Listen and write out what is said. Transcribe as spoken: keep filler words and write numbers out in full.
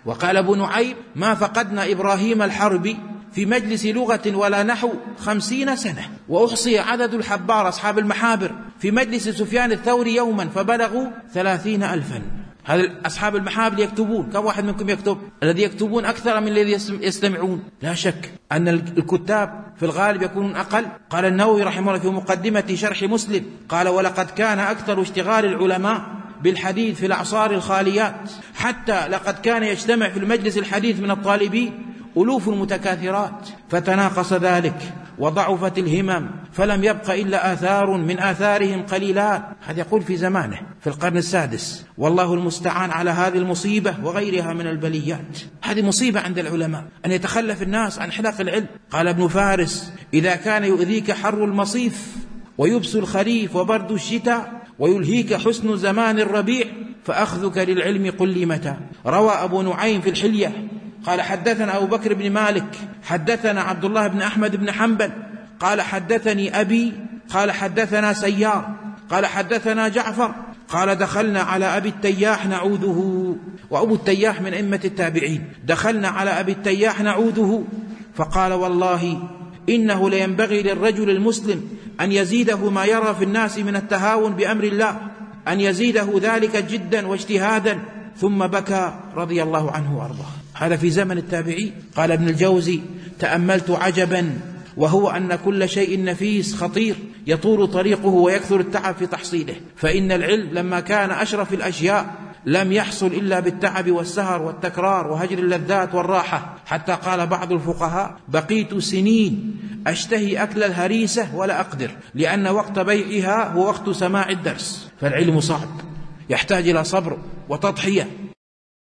وقال أبو نعيم: ما فقدنا إبراهيم الحربي في مجلس لغة ولا نحو خمسين سنة. وأحصي عدد الحبار أصحاب المحابر في مجلس سفيان الثوري يوما فبلغوا ثلاثين ألفا. هذا أصحاب المحابر يكتبون. كم واحد منكم يكتب؟ الذي يكتبون أكثر من الذي يستمعون. لا شك أن الكتاب في الغالب يكونون أقل. قال النووي رحمه الله في مقدمة شرح مسلم قال: ولقد كان أكثر اشتغال العلماء بالحديث في الأعصار الخاليات، حتى لقد كان يجتمع في المجلس الحديث من الطالبين ألوف متكاثرات، فتناقص ذلك وضعفت الهمم، فلم يبق إلا آثار من آثارهم قليلات. هذا يقول في زمانه في القرن السادس. والله المستعان على هذه المصيبة وغيرها من البليات. هذه مصيبة عند العلماء أن يتخلف الناس عن حلق العلم. قال ابن فارس: إذا كان يؤذيك حر المصيف ويبس الخريف وبرد الشتاء ويلهيك حسن زمان الربيع فأخذك للعلم قل لي متى. روى أبو نعيم في الحلية قال: حدثنا أبو بكر بن مالك حدثنا عبد الله بن أحمد بن حنبل قال: حدثني أبي قال: حدثنا سيار قال: حدثنا جعفر قال: دخلنا على أبي التياح نعوذه. وأبو التياح من أئمة التابعين. دخلنا على أبي التياح نعوذه فقال: والله إنه لينبغي للرجل المسلم أن يزيده ما يرى في الناس من التهاون بأمر الله، أن يزيده ذلك جدا واجتهادا. ثم بكى رضي الله عنه وأرضاه. هذا في زمن التابعين. قال ابن الجوزي: تأملت عجبا، وهو أن كل شيء نفيس خطير يطول طريقه ويكثر التعب في تحصيله، فإن العلم لما كان أشرف الأشياء لم يحصل إلا بالتعب والسهر والتكرار وهجر اللذات والراحة، حتى قال بعض الفقهاء: بقيت سنين أشتهي أكل الهريسة ولا أقدر، لأن وقت بيعها هو وقت سماع الدرس. فالعلم صعب، يحتاج إلى صبر وتضحية